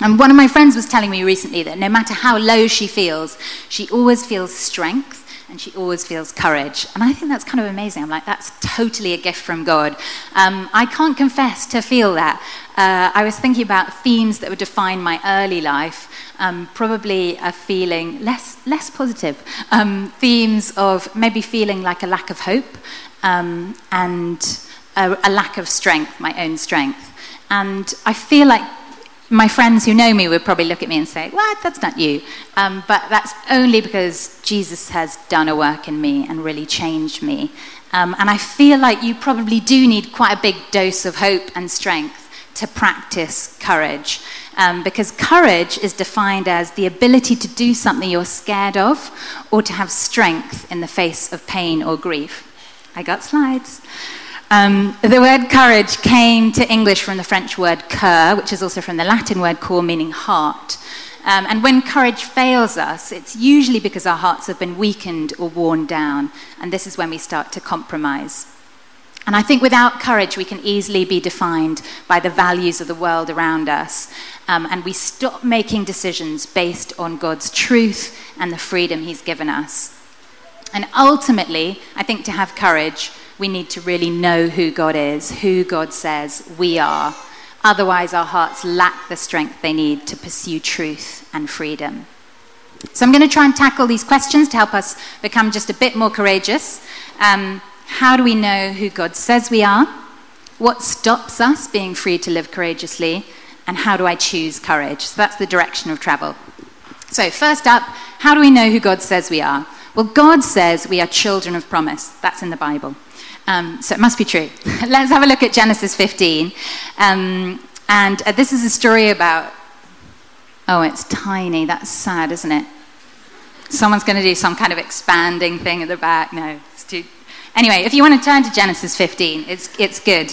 And one of my friends was telling me recently that no matter how low she always feels strength and she always feels courage. And I think that's kind of amazing. I'm like, that's totally a gift from God. I can't confess to feel that. I was thinking about themes that would define my early life, probably a feeling less positive. Themes of maybe feeling like a lack of hope and a lack of strength, my own strength. And I feel like my friends who know me would probably look at me and say, "What? That's not you." But that's only because Jesus has done a work in me and really changed me. And I feel like you probably do need quite a big dose of hope and strength to practice courage. Because courage is defined as the ability to do something you're scared of or to have strength in the face of pain or grief. I got slides. The word courage came to English from the French word cœur, which is also from the Latin word cor, meaning heart. And when courage fails us, it's usually because our hearts have been weakened or worn down, and this is when we start to compromise. And I think without courage, we can easily be defined by the values of the world around us, and we stop making decisions based on God's truth and the freedom he's given us. And ultimately, I think to have courage, we need to really know who God is, who God says we are. Otherwise, our hearts lack the strength they need to pursue truth and freedom. So I'm going to try and tackle these questions to help us become just a bit more courageous. How do we know who God says we are? What stops us being free to live courageously? And how do I choose courage? So that's the direction of travel. So first up, how do we know who God says we are? Well, God says we are children of promise. That's in the Bible. So it must be true. Let's have a look at Genesis 15. This is a story about... Oh, it's tiny. That's sad, isn't it? Someone's going to do some kind of expanding thing at the back. No, it's too... Anyway, if you want to turn to Genesis 15, it's good.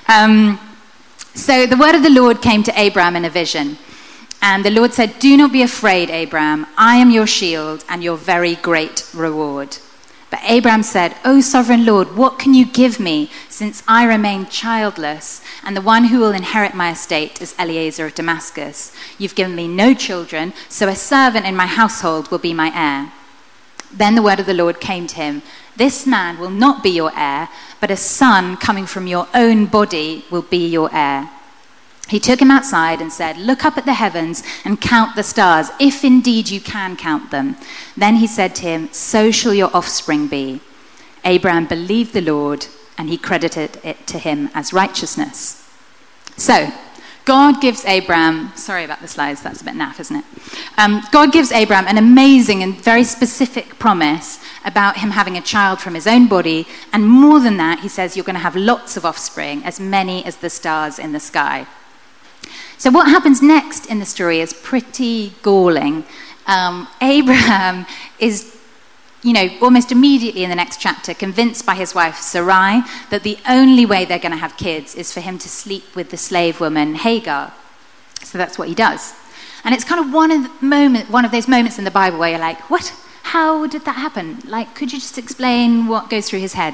So the word of the Lord came to Abraham in a vision. And the Lord said, "Do not be afraid, Abraham. I am your shield and your very great reward." But Abraham said, "O sovereign Lord, what can you give me, since I remain childless, and the one who will inherit my estate is Eliezer of Damascus? You've given me no children, so a servant in my household will be my heir." Then the word of the Lord came to him, "This man will not be your heir, but a son coming from your own body will be your heir." He took him outside and said, "Look up at the heavens and count the stars, if indeed you can count them." Then he said to him, "So shall your offspring be." Abraham believed the Lord, and he credited it to him as righteousness. So, God gives Abraham... Sorry about the slides, that's a bit naff, isn't it? God gives Abraham an amazing and very specific promise about him having a child from his own body, and more than that, he says you're going to have lots of offspring, as many as the stars in the sky. So what happens next in the story is pretty galling. Abraham is, almost immediately in the next chapter, convinced by his wife Sarai that the only way they're going to have kids is for him to sleep with the slave woman Hagar. So that's what he does. And it's kind of one of those moments in the Bible where you're like, what? How did that happen? Like, could you just explain what goes through his head?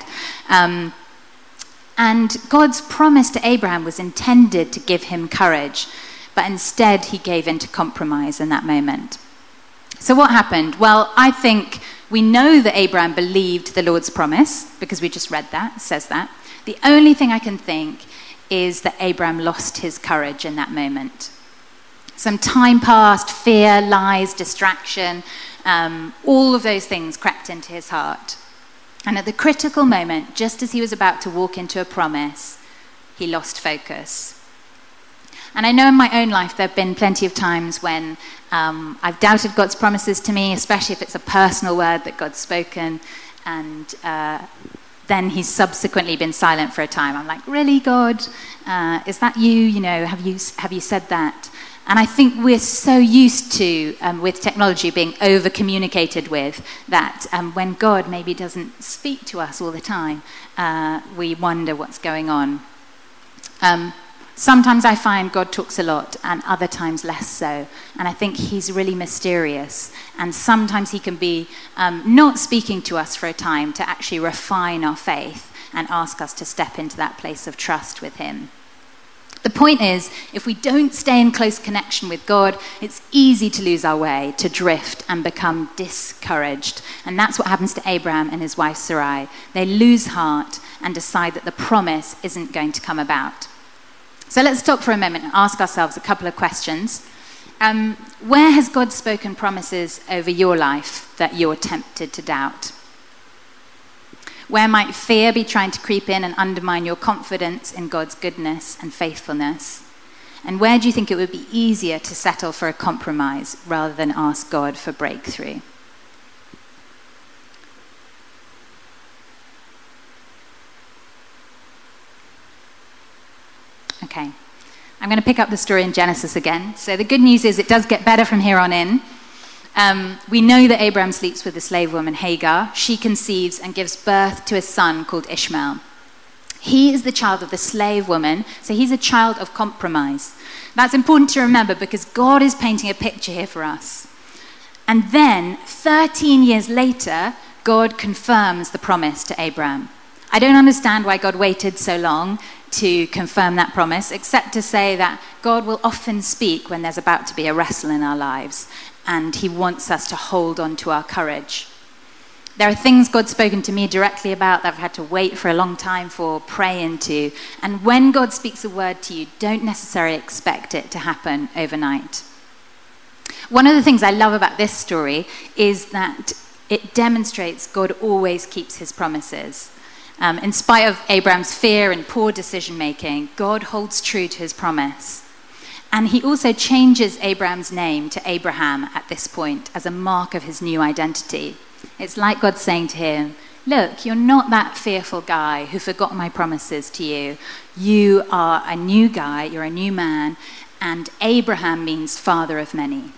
And God's promise to Abraham was intended to give him courage, but instead he gave in to compromise in that moment. So what happened? Well, I think we know that Abraham believed the Lord's promise, because we just read that, it says that. The only thing I can think is that Abraham lost his courage in that moment. Some time passed, fear, lies, distraction, all of those things crept into his heart. And at the critical moment, just as he was about to walk into a promise, he lost focus. And I know in my own life there have been plenty of times when I've doubted God's promises to me, especially if it's a personal word that God's spoken, and then he's subsequently been silent for a time. I'm like, really, God? Is that you? Have you said that? And I think we're so used to, with technology, being over-communicated with, that when God maybe doesn't speak to us all the time, we wonder what's going on. Sometimes I find God talks a lot, and other times less so. And I think he's really mysterious. And sometimes he can be not speaking to us for a time to actually refine our faith and ask us to step into that place of trust with him. The point is, if we don't stay in close connection with God, it's easy to lose our way, to drift and become discouraged. And that's what happens to Abraham and his wife Sarai. They lose heart and decide that the promise isn't going to come about. So let's stop for a moment and ask ourselves a couple of questions. Where has God spoken promises over your life that you're tempted to doubt? Where might fear be trying to creep in and undermine your confidence in God's goodness and faithfulness? And where do you think it would be easier to settle for a compromise rather than ask God for breakthrough? Okay, I'm going to pick up the story in Genesis again. So the good news is it does get better from here on in. We know that Abraham sleeps with the slave woman Hagar. She conceives and gives birth to a son called Ishmael. He is the child of the slave woman, so he's a child of compromise. That's important to remember because God is painting a picture here for us. And then, 13 years later, God confirms the promise to Abraham. I don't understand why God waited so long to confirm that promise, except to say that God will often speak when there's about to be a wrestle in our lives. And he wants us to hold on to our courage. There are things God's spoken to me directly about that I've had to wait for a long time for, pray into. And when God speaks a word to you, don't necessarily expect it to happen overnight. One of the things I love about this story is that it demonstrates God always keeps his promises. In spite of Abraham's fear and poor decision making, God holds true to his promise. And he also changes Abraham's name to Abraham at this point as a mark of his new identity. It's like God saying to him, look, you're not that fearful guy who forgot my promises to you. You are a new guy, you're a new man, and Abraham means father of many.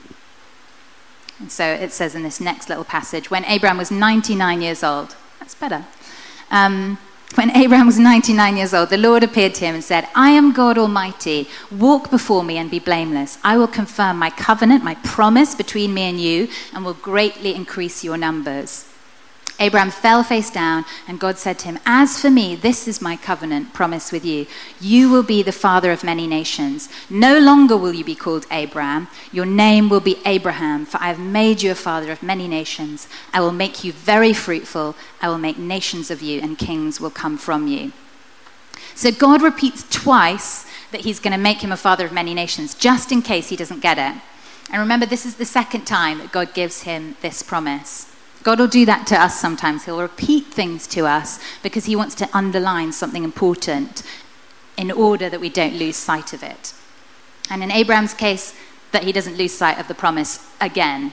And so it says in this next little passage, when Abraham was 99 years old, that's better. When Abraham was 99 years old, the Lord appeared to him and said, I am God Almighty. Walk before me and be blameless. I will confirm my covenant, my promise between me and you, and will greatly increase your numbers. Abraham fell face down, and God said to him, as for me, this is my covenant promise with you. You will be the father of many nations. No longer will you be called Abraham. Your name will be Abraham, for I have made you a father of many nations. I will make you very fruitful. I will make nations of you, and kings will come from you. So God repeats twice that he's going to make him a father of many nations, just in case he doesn't get it. And remember, this is the second time that God gives him this promise. God will do that to us sometimes. He'll repeat things to us because he wants to underline something important in order that we don't lose sight of it. And in Abraham's case, that he doesn't lose sight of the promise again.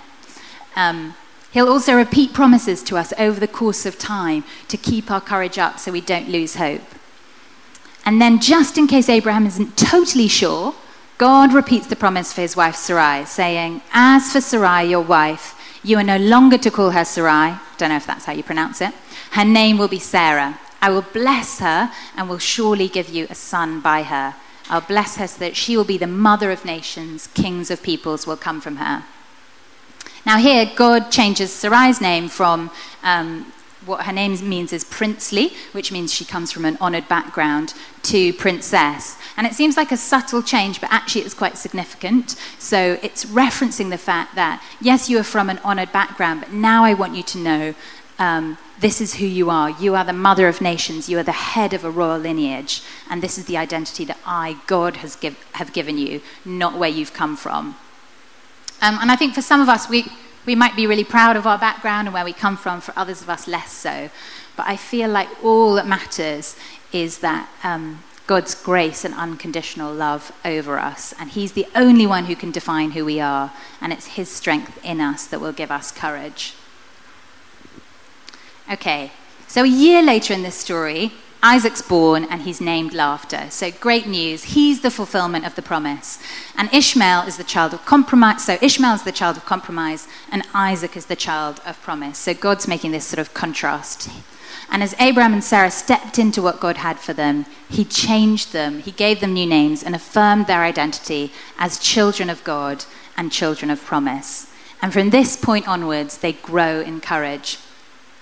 He'll also repeat promises to us over the course of time to keep our courage up so we don't lose hope. And then just in case Abraham isn't totally sure, God repeats the promise for his wife Sarai, saying, as for Sarai, your wife, you are no longer to call her Sarai. Don't know if that's how you pronounce it. Her name will be Sarah. I will bless her and will surely give you a son by her. I'll bless her so that she will be the mother of nations. Kings of peoples will come from her. Now here, God changes Sarai's name from what her name means is princely, which means she comes from an honored background, to princess. And it seems like a subtle change, but actually it's quite significant. So it's referencing the fact that, yes, you are from an honored background, but now I want you to know this is who you are. You are the mother of nations. You are the head of a royal lineage. And this is the identity that I, God, have given you, not where you've come from. And I think for some of us, we might be really proud of our background and where we come from, for others of us less so. But I feel like all that matters is that God's grace and unconditional love over us. And he's the only one who can define who we are. And it's his strength in us that will give us courage. Okay, so a year later in this story, Isaac's born and he's named Laughter. So great news. He's the fulfillment of the promise. And Ishmael is the child of compromise. So Ishmael is the child of compromise and Isaac is the child of promise. So God's making this sort of contrast. And as Abraham and Sarah stepped into what God had for them, he changed them. He gave them new names and affirmed their identity as children of God and children of promise. And from this point onwards, they grow in courage.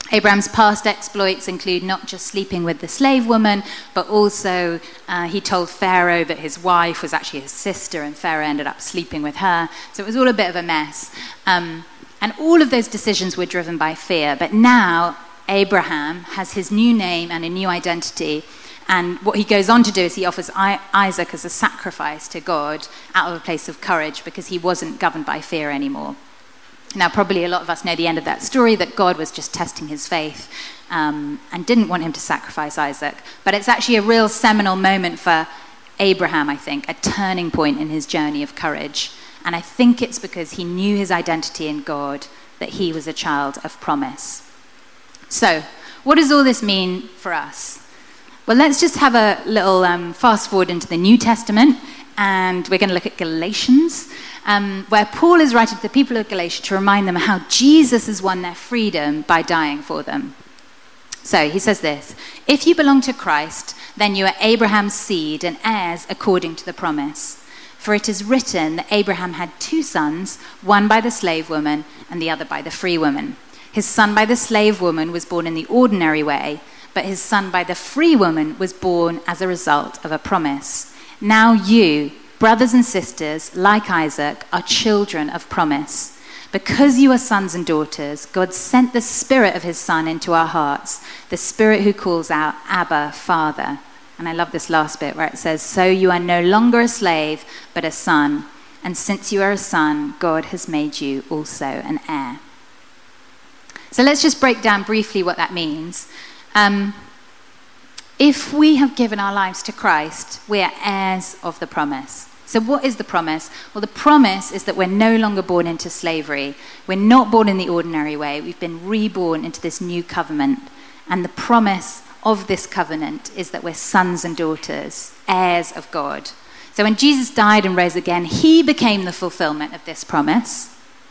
Abraham's past exploits include not just sleeping with the slave woman, but also he told Pharaoh that his wife was actually his sister, and Pharaoh ended up sleeping with her. So it was all a bit of a mess. And all of those decisions were driven by fear. But now Abraham has his new name and a new identity. And what he goes on to do is he offers Isaac as a sacrifice to God out of a place of courage, because he wasn't governed by fear anymore. Now, probably a lot of us know the end of that story, that God was just testing his faith and didn't want him to sacrifice Isaac. But it's actually a real seminal moment for Abraham, I think, a turning point in his journey of courage. And I think it's because he knew his identity in God, that he was a child of promise. So, what does all this mean for us? Well, let's just have a little fast forward into the New Testament, and we're going to look at Galatians, where Paul is writing to the people of Galatia to remind them how Jesus has won their freedom by dying for them. So he says this: "If you belong to Christ, then you are Abraham's seed and heirs according to the promise. For it is written that Abraham had 2 sons, one by the slave woman and the other by the free woman. His son by the slave woman was born in the ordinary way, but his son by the free woman was born as a result of a promise. Now you, brothers and sisters, like Isaac, are children of promise. Because you are sons and daughters, God sent the Spirit of his Son into our hearts, the Spirit who calls out, 'Abba, Father.'" And I love this last bit where it says, "So you are no longer a slave, but a son. And since you are a son, God has made you also an heir." So let's just break down briefly what that means. If we have given our lives to Christ, we are heirs of the promise. So what is the promise? Well, the promise is that we're no longer born into slavery. We're not born in the ordinary way. We've been reborn into this new covenant. And the promise of this covenant is that we're sons and daughters, heirs of God. So when Jesus died and rose again, he became the fulfillment of this promise.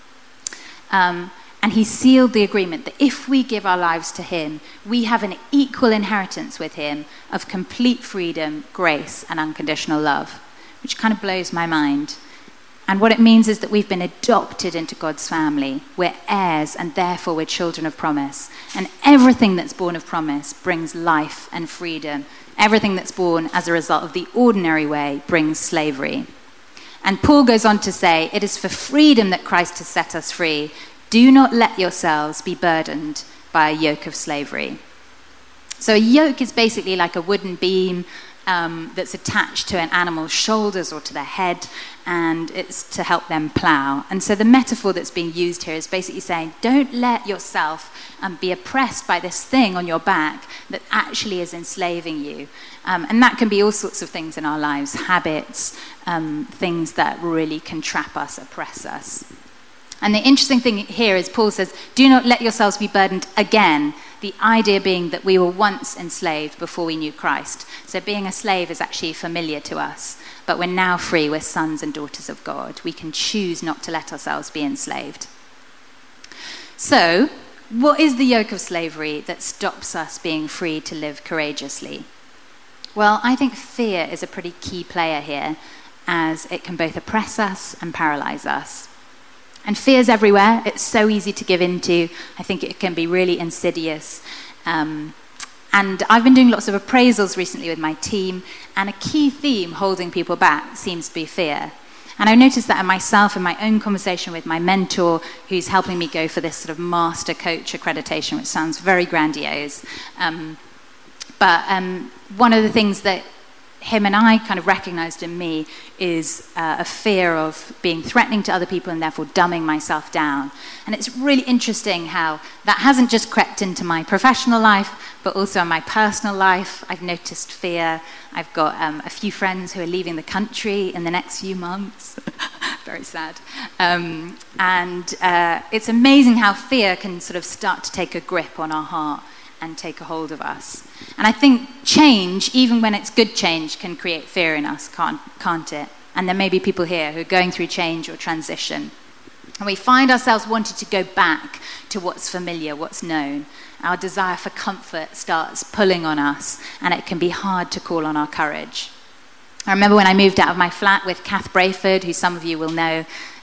And he sealed the agreement that if we give our lives to him, we have an equal inheritance with him of complete freedom, grace, and unconditional love, which kind of blows my mind. And what it means is that we've been adopted into God's family. We're heirs, and therefore we're children of promise. And everything that's born of promise brings life and freedom. Everything that's born as a result of the ordinary way brings slavery. And Paul goes on to say, "It is for freedom that Christ has set us free. Do not let yourselves be burdened by a yoke of slavery." So a yoke is basically like a wooden beam that's attached to an animal's shoulders or to their head, and it's to help them plow. And so the metaphor that's being used here is basically saying, don't let yourself be oppressed by this thing on your back that actually is enslaving you. And that can be all sorts of things in our lives, habits, things that really can trap us, oppress us. And the interesting thing here is Paul says, do not let yourselves be burdened again. The idea being that we were once enslaved before we knew Christ. So being a slave is actually familiar to us. But we're now free. We're sons and daughters of God. We can choose not to let ourselves be enslaved. So, what is the yoke of slavery that stops us being free to live courageously? Well, I think fear is a pretty key player here, as it can both oppress us and paralyze us. And fear's everywhere. It's so easy to give into. I think it can be really insidious. And I've been doing lots of appraisals recently with my team, and a key theme holding people back seems to be fear. And I noticed that in myself, in my own conversation with my mentor, who's helping me go for this sort of master coach accreditation, which sounds very grandiose. But one of the things that him and I kind of recognized in me is a fear of being threatening to other people and therefore dumbing myself down. And it's really interesting how that hasn't just crept into my professional life, but also in my personal life. I've noticed fear. I've got a few friends who are leaving the country in the next few months. Very sad. And it's amazing how fear can sort of start to take a grip on our heart and take a hold of us. And I think change, even when it's good change, can create fear in us, can't it? And there may be people here who are going through change or transition. And we find ourselves wanting to go back to what's familiar, what's known. Our desire for comfort starts pulling on us, and it can be hard to call on our courage. I remember when I moved out of my flat with Kath Brayford, who some of you will know.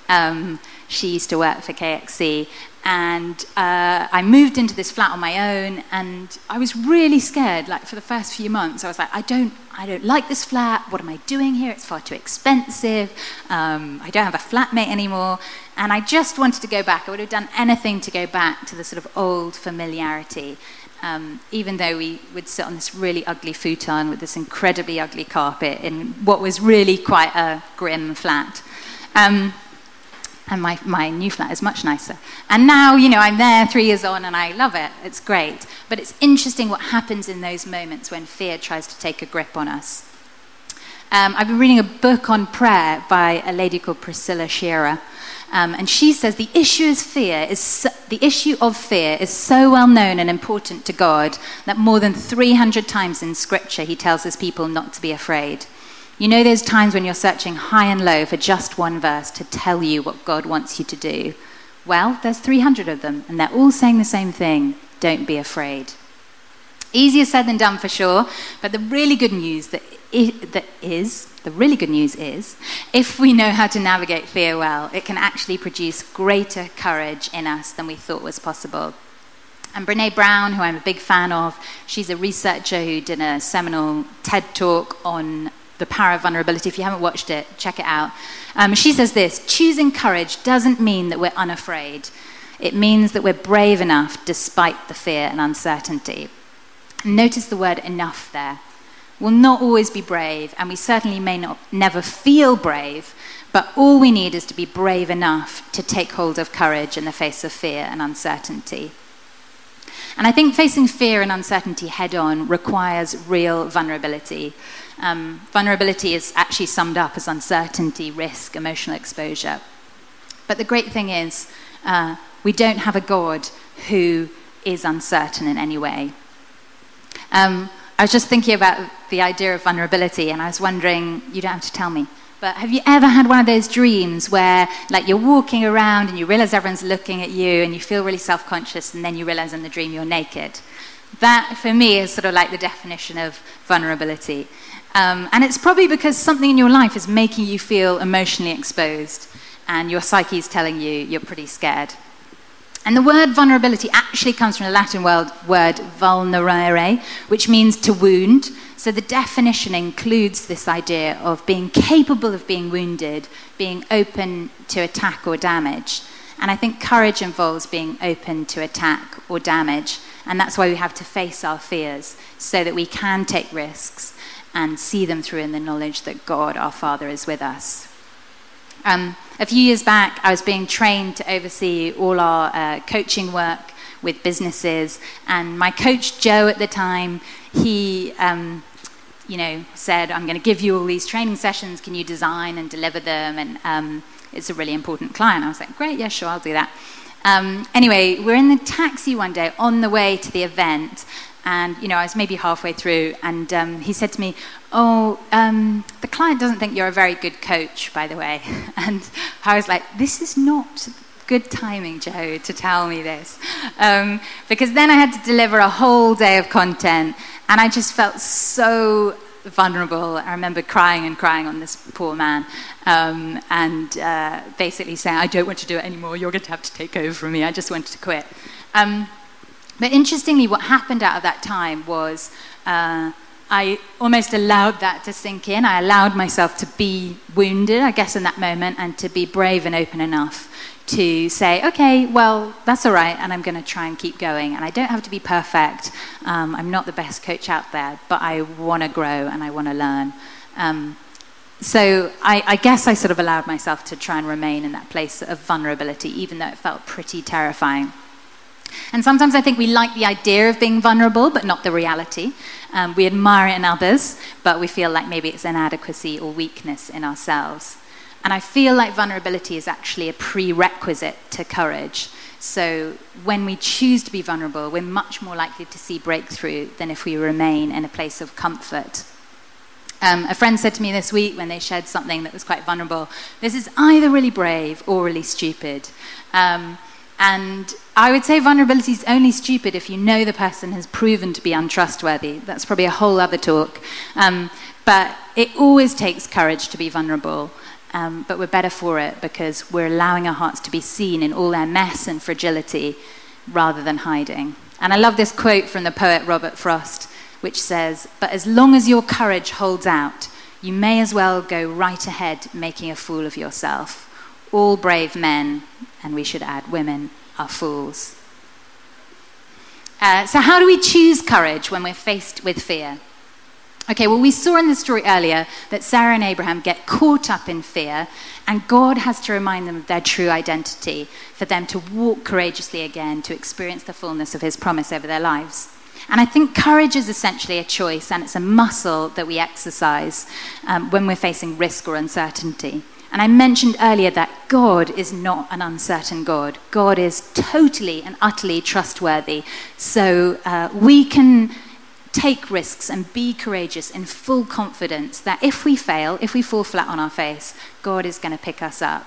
She used to work for KXC. And I moved into this flat on my own, and I was really scared. Like, for the first few months, I was like, I don't like this flat. What am I doing here? It's far too expensive. I don't have a flatmate anymore. And I just wanted to go back. I would have done anything to go back to the sort of old familiarity, even though we would sit on this really ugly futon with this incredibly ugly carpet in what was really quite a grim flat. And my new flat is much nicer. And now, I'm there 3 years on and I love it. It's great. But it's interesting what happens in those moments when fear tries to take a grip on us. I've been reading a book on prayer by a lady called Priscilla Shirer. And she says the issue of fear is so well known and important to God that more than 300 times in Scripture he tells his people not to be afraid. You know those times when you're searching high and low for just one verse to tell you what God wants you to do? Well, there's 300 of them, and they're all saying the same thing: don't be afraid. Easier said than done for sure, but the really good news is, if we know how to navigate fear well, it can actually produce greater courage in us than we thought was possible. And Brené Brown, who I'm a big fan of, she's a researcher who did a seminal TED Talk on the power of vulnerability. If you haven't watched it, check it out. She says this: choosing courage doesn't mean that we're unafraid. It means that we're brave enough despite the fear and uncertainty. Notice the word enough there. We'll not always be brave, and we certainly may never feel brave, but all we need is to be brave enough to take hold of courage in the face of fear and uncertainty. And I think facing fear and uncertainty head-on requires real vulnerability. Vulnerability is actually summed up as uncertainty, risk, emotional exposure. But the great thing is, we don't have a God who is uncertain in any way. I was just thinking about the idea of vulnerability, and I was wondering, you don't have to tell me, but have you ever had one of those dreams where, like, you're walking around and you realize everyone's looking at you and you feel really self-conscious, and then you realize in the dream you're naked? That, for me, is sort of like the definition of vulnerability. And it's probably because something in your life is making you feel emotionally exposed, and your psyche is telling you you're pretty scared. And the word vulnerability actually comes from the Latin word vulnerare, which means to wound. So the definition includes this idea of being capable of being wounded, being open to attack or damage. And I think courage involves being open to attack or damage. And that's why we have to face our fears, so that we can take risks and see them through in the knowledge that God, our Father, is with us. A few years back, I was being trained to oversee all our coaching work with businesses, and my coach, Joe, at the time, he said, I'm going to give you all these training sessions, can you design and deliver them? And it's a really important client. I was like, great, yeah, sure, I'll do that. Anyway, we're in the taxi one day on the way to the event, and, I was maybe halfway through, and he said to me, the client doesn't think you're a very good coach, by the way. And I was like, this is not good timing, Joe, to tell me this. Because then I had to deliver a whole day of content, and I just felt so vulnerable. I remember crying on this poor man, and basically saying, I don't want to do it anymore, you're going to have to take over from me, I just wanted to quit. But interestingly, what happened out of that time was I almost allowed that to sink in. I allowed myself to be wounded, I guess, in that moment, and to be brave and open enough to say, okay, well, that's all right, and I'm going to try and keep going. And I don't have to be perfect. I'm not the best coach out there, but I want to grow and I want to learn. So I guess I sort of allowed myself to try and remain in that place of vulnerability, even though it felt pretty terrifying. And sometimes I think we like the idea of being vulnerable, but not the reality. We admire it in others, but we feel like maybe it's inadequacy or weakness in ourselves. And I feel like vulnerability is actually a prerequisite to courage. So when we choose to be vulnerable, we're much more likely to see breakthrough than if we remain in a place of comfort. A friend said to me this week when they shared something that was quite vulnerable, this is either really brave or really stupid. And I would say vulnerability is only stupid if you know the person has proven to be untrustworthy. That's probably a whole other talk. But it always takes courage to be vulnerable. but we're better for it because we're allowing our hearts to be seen in all their mess and fragility rather than hiding. And I love this quote from the poet Robert Frost, which says, "But as long as your courage holds out, you may as well go right ahead making a fool of yourself. All brave men," and we should add women, "are fools." So how do we choose courage when we're faced with fear? Okay, well, we saw in the story earlier that Sarah and Abraham get caught up in fear, and God has to remind them of their true identity for them to walk courageously again, to experience the fullness of his promise over their lives. And I think courage is essentially a choice, and it's a muscle that we exercise when we're facing risk or uncertainty. And I mentioned earlier that God is not an uncertain God. God is totally and utterly trustworthy. So we can take risks and be courageous in full confidence that if we fail, if we fall flat on our face, God is going to pick us up.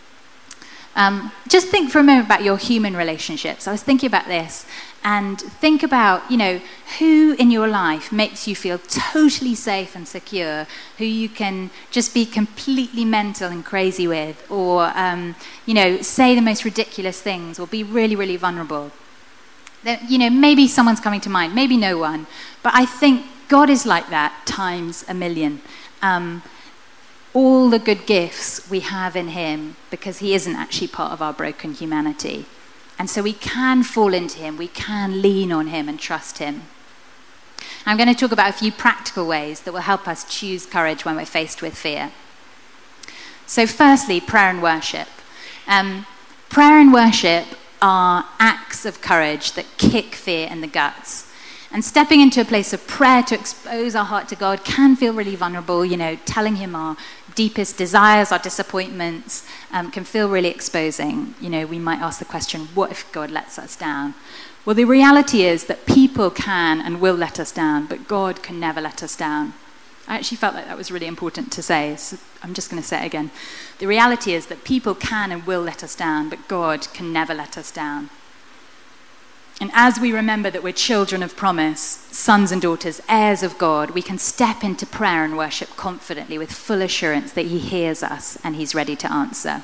Just think for a moment about your human relationships. I was thinking about this, and think about, who in your life makes you feel totally safe and secure, who you can just be completely mental and crazy with, or, say the most ridiculous things, or be really, really vulnerable. Maybe someone's coming to mind, maybe no one, but I think God is like that times a million. All the good gifts we have in him because he isn't actually part of our broken humanity. And so we can fall into him, we can lean on him and trust him. I'm going to talk about a few practical ways that will help us choose courage when we're faced with fear. So firstly, prayer and worship. Prayer and worship are acts of courage that kick fear in the guts. And stepping into a place of prayer to expose our heart to God can feel really vulnerable. Telling him our deepest desires, our disappointments, can feel really exposing. We might ask the question, what if God lets us down? Well, the reality is that people can and will let us down, but God can never let us down. I actually felt like that was really important to say, so I'm just going to say it again. The reality is that people can and will let us down, but God can never let us down. And as we remember that we're children of promise, sons and daughters, heirs of God, we can step into prayer and worship confidently with full assurance that he hears us and he's ready to answer.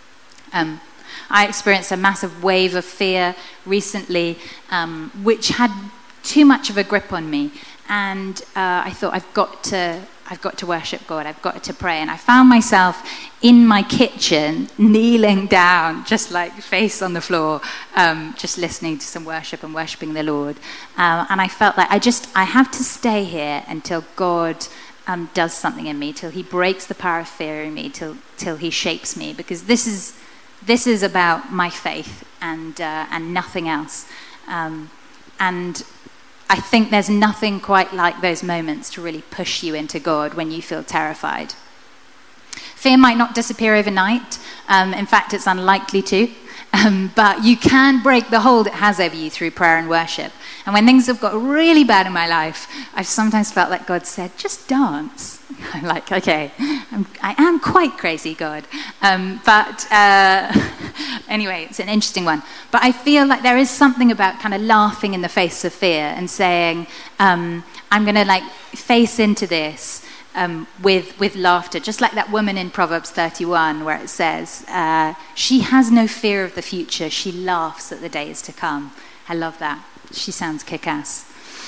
I experienced a massive wave of fear recently, which had too much of a grip on me. And I thought, I've got to worship God, I've got to pray. And I found myself in my kitchen, kneeling down, just like face on the floor, just listening to some worship and worshiping the Lord. And I felt like I have to stay here until God does something in me, till he breaks the power of fear in me, till he shapes me, because this is about my faith and nothing else. And I think there's nothing quite like those moments to really push you into God when you feel terrified. Fear might not disappear overnight. In fact, it's unlikely to. But you can break the hold it has over you through prayer and worship. And when things have got really bad in my life, I've sometimes felt like God said, just dance. I'm like, okay, I am quite crazy, God. But anyway, it's an interesting one. But I feel like there is something about kind of laughing in the face of fear and saying, I'm going to face into this with laughter, just like that woman in Proverbs 31 where it says, she has no fear of the future, she laughs at the days to come. I love that. She sounds kick-ass.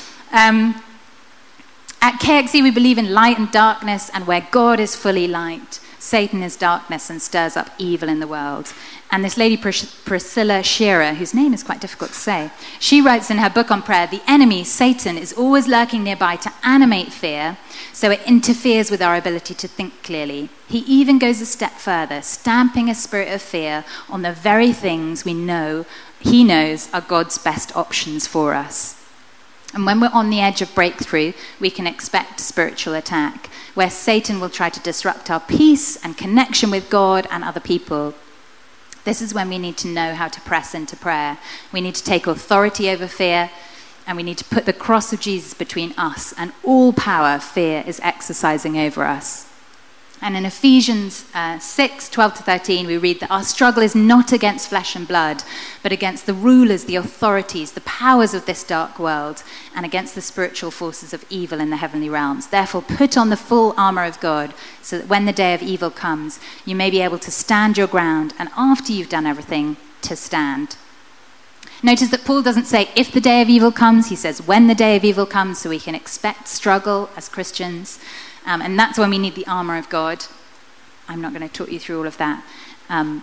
At KXE, we believe in light and darkness, and where God is fully light, Satan is darkness and stirs up evil in the world. And this lady, Priscilla Shearer, whose name is quite difficult to say, she writes in her book on prayer, the enemy, Satan, is always lurking nearby to animate fear, so it interferes with our ability to think clearly. He even goes a step further, stamping a spirit of fear on the very things he knows are God's best options for us. And when we're on the edge of breakthrough, we can expect spiritual attack, where Satan will try to disrupt our peace and connection with God and other people. This is when we need to know how to press into prayer. We need to take authority over fear, and we need to put the cross of Jesus between us and all power fear is exercising over us. And in Ephesians 6, 12 to 13, we read that our struggle is not against flesh and blood, but against the rulers, the authorities, the powers of this dark world, and against the spiritual forces of evil in the heavenly realms. Therefore, put on the full armor of God, so that when the day of evil comes, you may be able to stand your ground, and after you've done everything, to stand. Notice that Paul doesn't say if the day of evil comes, he says when the day of evil comes, so we can expect struggle as Christians. And that's when we need the armor of God. I'm not going to talk you through all of that. I'm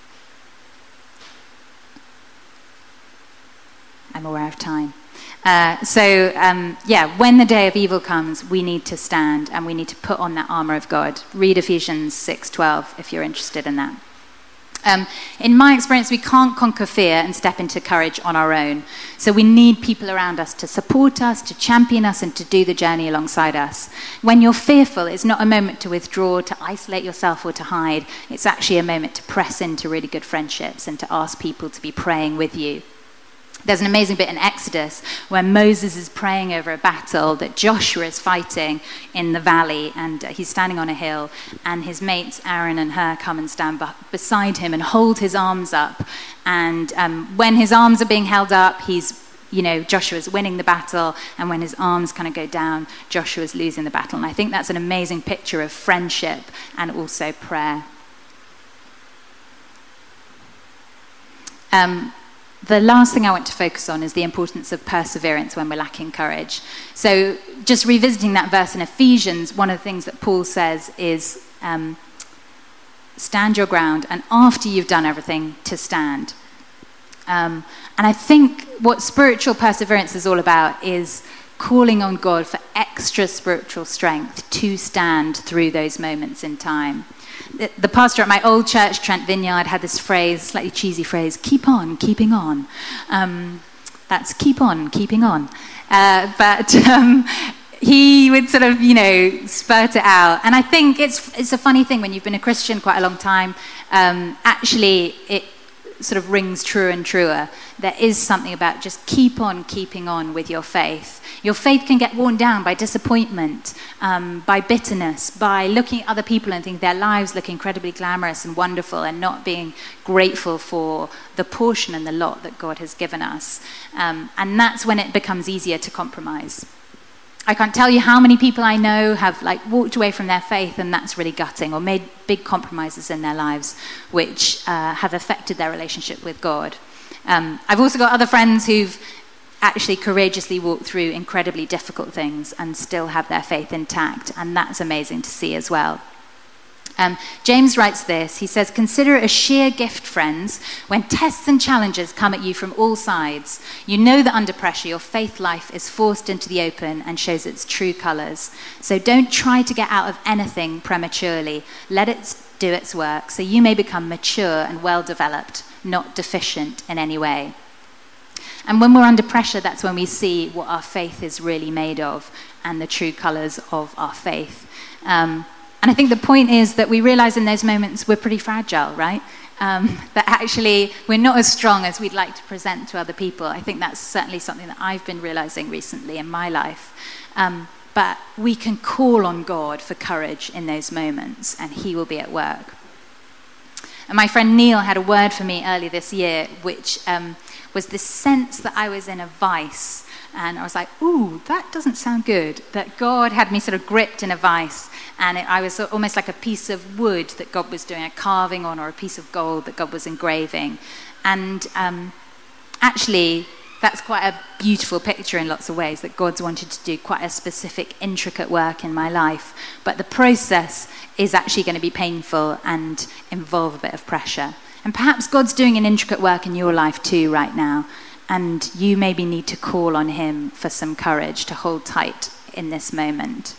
aware of time. When the day of evil comes, we need to stand and we need to put on that armor of God. Read Ephesians 6:12 if you're interested in that. In my experience, we can't conquer fear and step into courage on our own. So we need people around us to support us, to champion us, and to do the journey alongside us. When you're fearful, it's not a moment to withdraw, to isolate yourself, or to hide. It's actually a moment to press into really good friendships and to ask people to be praying with you. There's an amazing bit in Exodus where Moses is praying over a battle that Joshua is fighting in the valley, and he's standing on a hill, and his mates Aaron and Hur come and stand beside him and hold his arms up. And when his arms are being held up, Joshua's winning the battle, and when his arms kind of go down, Joshua's losing the battle. And I think that's an amazing picture of friendship and also prayer. The last thing I want to focus on is the importance of perseverance when we're lacking courage. So just revisiting that verse in Ephesians, one of the things that Paul says is stand your ground, and after you've done everything, to stand. And I think what spiritual perseverance is all about is calling on God for extra spiritual strength to stand through those moments in time. The pastor at my old church, Trent Vineyard, had this phrase, slightly cheesy phrase, keep on keeping on. That's keep on keeping on. But he would sort of, spurt it out. And I think it's a funny thing when you've been a Christian quite a long time. Actually, it sort of rings truer and truer. There is something about just keep on keeping on with your faith. Your faith can get worn down by disappointment, by bitterness, by looking at other people and thinking their lives look incredibly glamorous and wonderful and not being grateful for the portion and the lot that God has given us. And that's when it becomes easier to compromise. I can't tell you how many people I know have walked away from their faith, and that's really gutting, or made big compromises in their lives which have affected their relationship with God. I've also got other friends who've actually courageously walked through incredibly difficult things and still have their faith intact, and that's amazing to see as well. James writes this. He says, consider it a sheer gift, friends, when tests and challenges come at you from all sides. You know that under pressure, your faith life is forced into the open and shows its true colors. So don't try to get out of anything prematurely. Let it do its work so you may become mature and well-developed, not deficient in any way. And when we're under pressure, that's when we see what our faith is really made of and the true colors of our faith. And I think the point is that we realize in those moments we're pretty fragile, right? That actually we're not as strong as we'd like to present to other people. I think that's certainly something that I've been realizing recently in my life. But we can call on God for courage in those moments, and he will be at work. And my friend Neil had a word for me earlier this year, which was this sense that I was in a vice. And I was like, ooh, that doesn't sound good. That God had me sort of gripped in a vice. And I was almost like a piece of wood that God was doing a carving on, or a piece of gold that God was engraving. And actually, that's quite a beautiful picture in lots of ways, that God's wanted to do quite a specific, intricate work in my life. But the process is actually going to be painful and involve a bit of pressure. And perhaps God's doing an intricate work in your life too right now. And you maybe need to call on him for some courage to hold tight in this moment.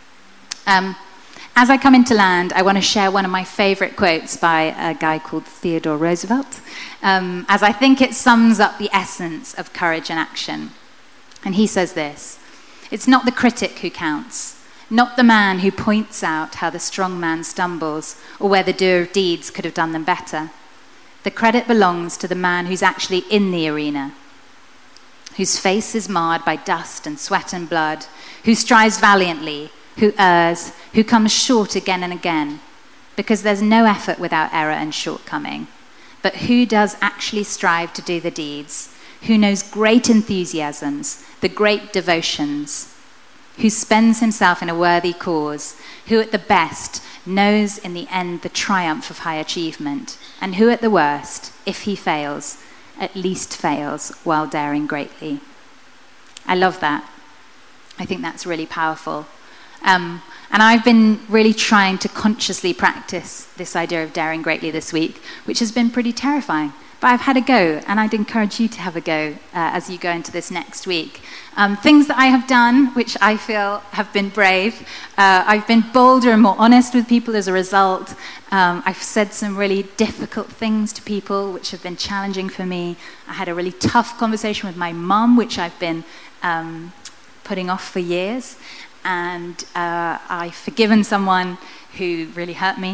As I come into land, I want to share one of my favorite quotes by a guy called Theodore Roosevelt, as I think it sums up the essence of courage and action. And he says this: it's not the critic who counts, not the man who points out how the strong man stumbles or where the doer of deeds could have done them better. The credit belongs to the man who's actually in the arena, whose face is marred by dust and sweat and blood, who strives valiantly, who errs, who comes short again and again, because there's no effort without error and shortcoming, but who does actually strive to do the deeds, who knows great enthusiasms, the great devotions, who spends himself in a worthy cause, who at the best knows in the end the triumph of high achievement, and who at the worst, if he fails, at least fails while daring greatly. I love that. I think that's really powerful. And I've been really trying to consciously practice this idea of daring greatly this week, which has been pretty terrifying. But I've had a go, and I'd encourage you to have a go as you go into this next week. Things that I have done, which I feel have been brave. I've been bolder and more honest with people as a result. I've said some really difficult things to people, which have been challenging for me. I had a really tough conversation with my mum, which I've been putting off for years. And I've forgiven someone who really hurt me.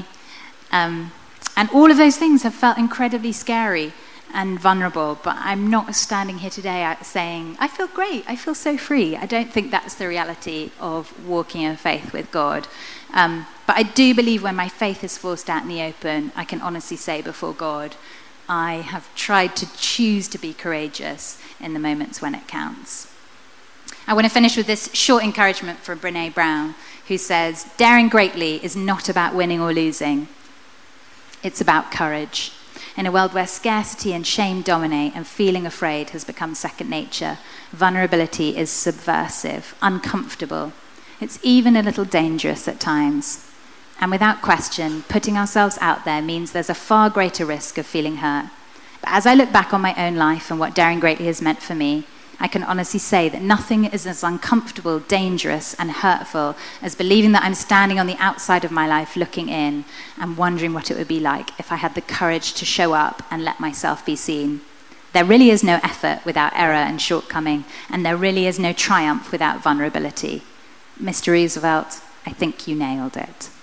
And all of those things have felt incredibly scary and vulnerable, but I'm not standing here today saying, I feel great, I feel so free. I don't think that's the reality of walking in faith with God. But I do believe when my faith is forced out in the open, I can honestly say before God, I have tried to choose to be courageous in the moments when it counts. I want to finish with this short encouragement from Brené Brown, who says, daring greatly is not about winning or losing. It's about courage. In a world where scarcity and shame dominate and feeling afraid has become second nature, vulnerability is subversive, uncomfortable. It's even a little dangerous at times. And without question, putting ourselves out there means there's a far greater risk of feeling hurt. But as I look back on my own life and what daring greatly has meant for me, I can honestly say that nothing is as uncomfortable, dangerous, and hurtful as believing that I'm standing on the outside of my life looking in and wondering what it would be like if I had the courage to show up and let myself be seen. There really is no effort without error and shortcoming, and there really is no triumph without vulnerability. Mr. Roosevelt, I think you nailed it.